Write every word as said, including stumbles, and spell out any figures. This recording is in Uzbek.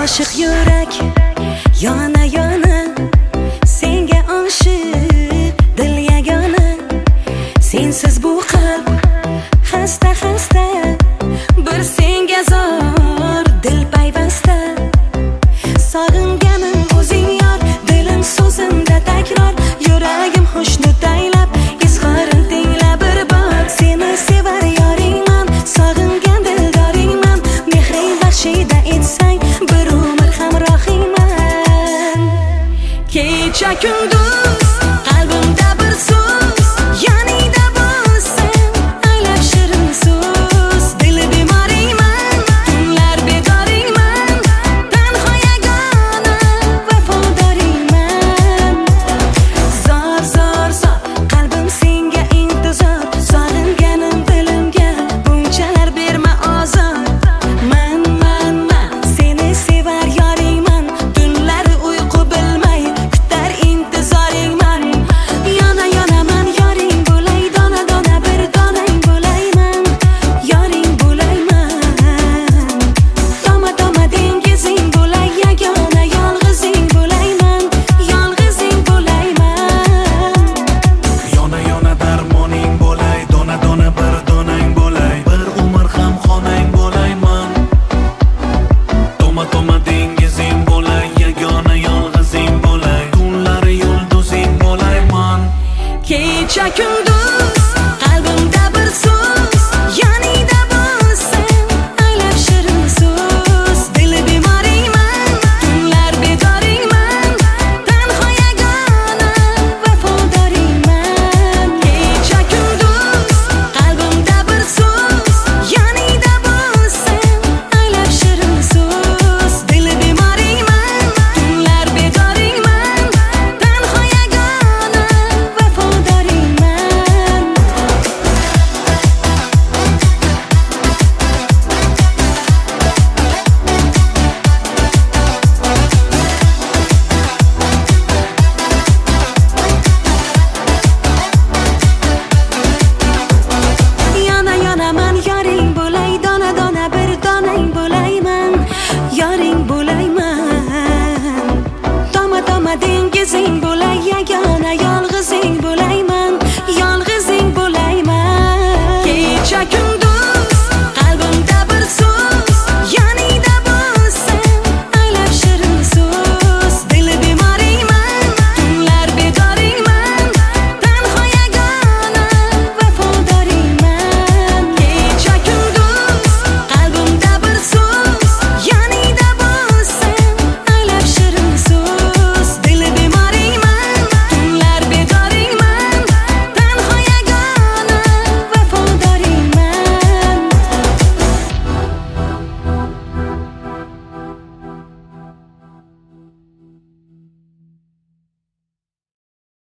oshiq yurak yana yana senga oshiq dil yagona sensiz bu qalb xasta xasta bir senga zor dil payvasta sog'inganim o'zing yor dilim so'zimda takror yuragim xushnud aylab izhorim tingla bir bor seni sevar yoringman sog'ingan dildoringman mehring baxshida etsang bir umr hamrohingman kecha kunduz